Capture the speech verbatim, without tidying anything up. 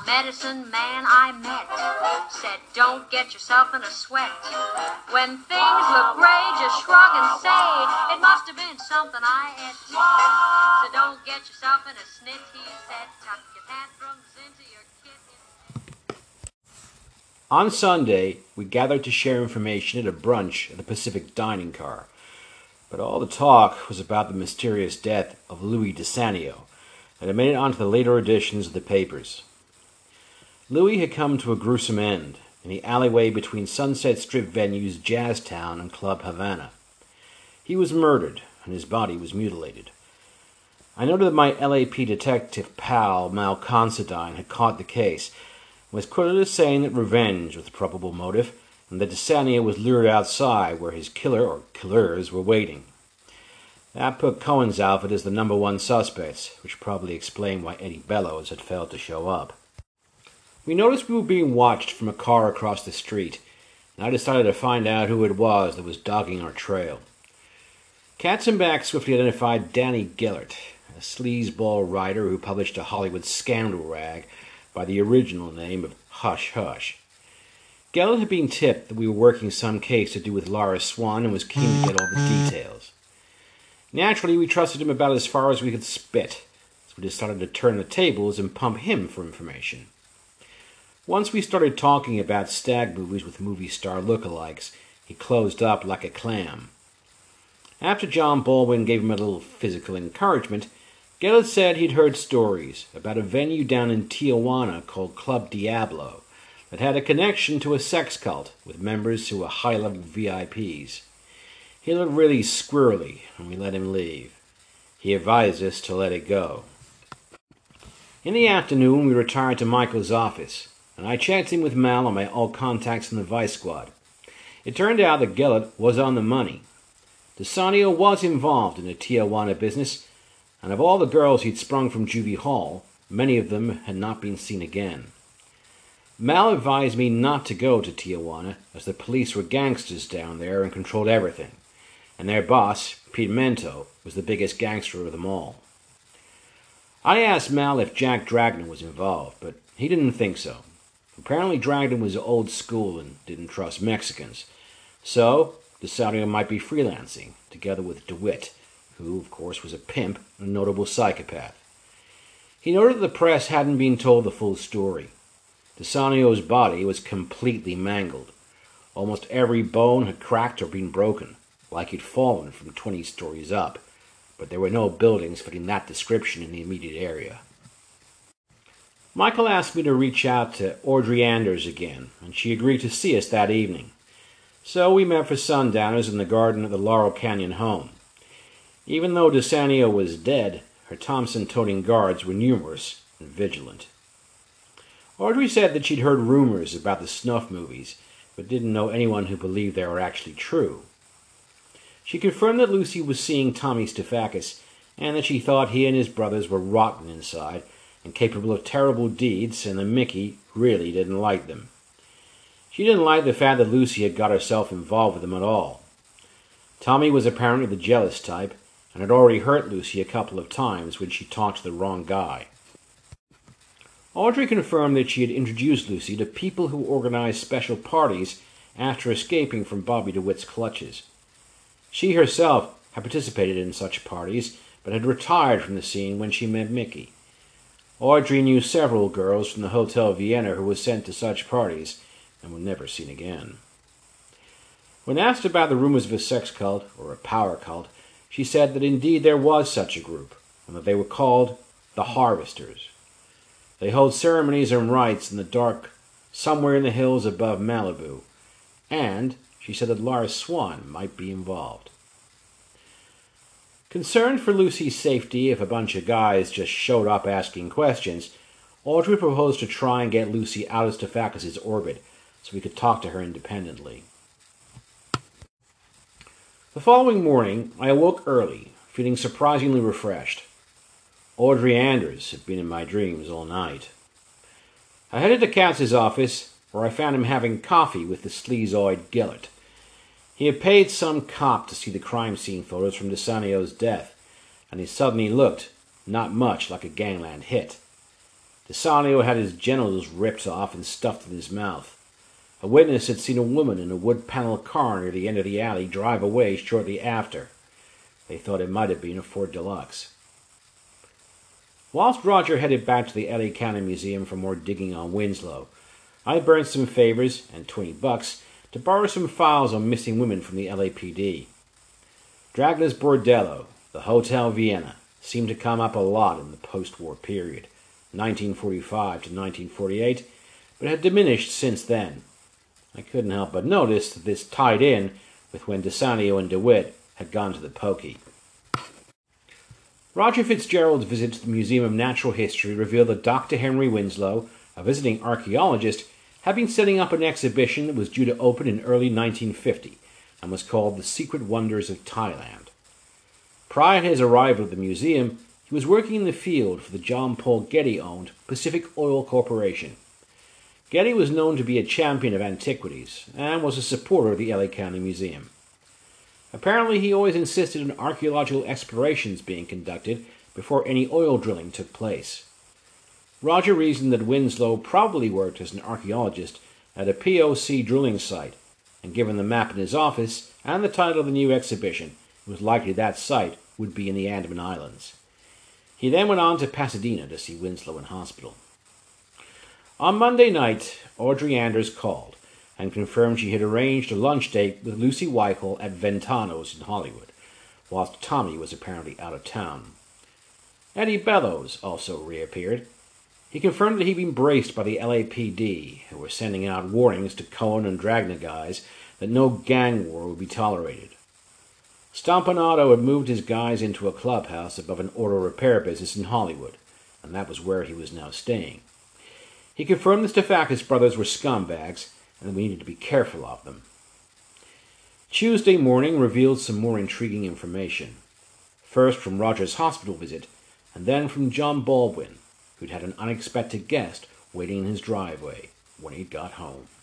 A medicine man I met said, don't get yourself in a sweat. When things look gray, just shrug and say, it must have been something I ate. So don't get yourself in a snit, he said. Tuck your tantrums into your kit. On Sunday, we gathered to share information at a brunch at the Pacific Dining Car. But all the talk was about the mysterious death of Louis DeSanio, and it made it onto the later editions of the papers. Louis had come to a gruesome end in the alleyway between Sunset Strip venues Jazztown and Club Havana. He was murdered, and his body was mutilated. I noted that my L A P detective pal, Mal Considine, had caught the case, and was quoted as saying that revenge was the probable motive, and that DeSanio was lured outside where his killer or killers were waiting. That put Cohen's outfit as the number one suspects, which probably explained why Eddie Bellows had failed to show up. We noticed we were being watched from a car across the street, and I decided to find out who it was that was dogging our trail. Katzenbach swiftly identified Danny Gellert, a sleazeball writer who published a Hollywood scandal rag by the original name of Hush Hush. Gellert had been tipped that we were working some case to do with Laura Swan and was keen to get all the details. Naturally, we trusted him about as far as we could spit, so we decided to turn the tables and pump him for information. Once we started talking about stag movies with movie star lookalikes, he closed up like a clam. After John Baldwin gave him a little physical encouragement, Gellert said he'd heard stories about a venue down in Tijuana called Club Diablo that had a connection to a sex cult with members who were high-level V I Ps. He looked really squirrely when we let him leave. He advised us to let it go. In the afternoon, we retired to Michael's office, and I checked in with Mal on my old contacts in the Vice Squad. It turned out that Gellert was on the money. DeSanio was involved in the Tijuana business, and of all the girls he'd sprung from Juvie Hall, many of them had not been seen again. Mal advised me not to go to Tijuana, as the police were gangsters down there and controlled everything, and their boss, Pete Mento, was the biggest gangster of them all. I asked Mal if Jack Dragna was involved, but he didn't think so. Apparently Dragna was old school and didn't trust Mexicans, so DeSanio might be freelancing, together with DeWitt, who, of course, was a pimp and a notable psychopath. He noted that the press hadn't been told the full story. DeSanio's body was completely mangled. Almost every bone had cracked or been broken, like he'd fallen from twenty stories up, but there were no buildings fitting that description in the immediate area. Michael asked me to reach out to Audrey Anders again, and she agreed to see us that evening. So we met for sundowners in the garden of the Laurel Canyon home. Even though DeSanio was dead, her Thompson-toting guards were numerous and vigilant. Audrey said that she'd heard rumors about the snuff movies, but didn't know anyone who believed they were actually true. She confirmed that Lucy was seeing Tommy Stefakis, and that she thought he and his brothers were rotten inside and capable of terrible deeds, and that Mickey really didn't like them. She didn't like the fact that Lucy had got herself involved with them at all. Tommy was apparently the jealous type, and had already hurt Lucy a couple of times when she talked to the wrong guy. Audrey confirmed that she had introduced Lucy to people who organized special parties after escaping from Bobby DeWitt's clutches. She herself had participated in such parties, but had retired from the scene when she met Mickey. Audrey knew several girls from the Hotel Vienna who were sent to such parties and were never seen again. When asked about the rumors of a sex cult, or a power cult, she said that indeed there was such a group, and that they were called the Harvesters. They hold ceremonies and rites in the dark somewhere in the hills above Malibu, and she said that Laura Swan might be involved. Concerned for Lucy's safety if a bunch of guys just showed up asking questions, Audrey proposed to try and get Lucy out of Stefakis' orbit so we could talk to her independently. The following morning, I awoke early, feeling surprisingly refreshed. Audrey Anders had been in my dreams all night. I headed to Katz's office, where I found him having coffee with the sleazoid Gellert. He had paid some cop to see the crime scene photos from DeSanio's death, and he suddenly looked not much like a gangland hit. DeSanio had his genitals ripped off and stuffed in his mouth. A witness had seen a woman in a wood-paneled car near the end of the alley drive away shortly after. They thought it might have been a Ford Deluxe. Whilst Roger headed back to the L A County Museum for more digging on Winslow, I burned some favors and twenty bucks to borrow some files on missing women from the L A P D. Dragler's Bordello, the Hotel Vienna, seemed to come up a lot in the post-war period, nineteen forty-five to nineteen forty-eight, but had diminished since then. I couldn't help but notice that this tied in with when DeSanio and DeWitt had gone to the pokey. Roger Fitzgerald's visit to the Museum of Natural History revealed that Doctor Henry Winslow, a visiting archaeologist, had been setting up an exhibition that was due to open in early nineteen fifty and was called The Secret Wonders of Thailand. Prior to his arrival at the museum, he was working in the field for the John Paul Getty-owned Pacific Oil Corporation. Getty was known to be a champion of antiquities and was a supporter of the L A County Museum. Apparently, he always insisted on archaeological explorations being conducted before any oil drilling took place. Roger reasoned that Winslow probably worked as an archaeologist at a P O C drilling site, and given the map in his office and the title of the new exhibition, it was likely that site would be in the Andaman Islands. He then went on to Pasadena to see Winslow in hospital. On Monday night, Audrey Anders called and confirmed she had arranged a lunch date with Lucy Weichel at Ventano's in Hollywood, whilst Tommy was apparently out of town. Eddie Bellows also reappeared. He confirmed that he'd been braced by the L A P D, who were sending out warnings to Cohen and Dragna guys that no gang war would be tolerated. Stompanato had moved his guys into a clubhouse above an auto repair business in Hollywood, and that was where he was now staying. He confirmed the Stefakis brothers were scumbags, and that we needed to be careful of them. Tuesday morning revealed some more intriguing information. First from Roger's hospital visit, and then from John Baldwin, who'd had an unexpected guest waiting in his driveway when he got home.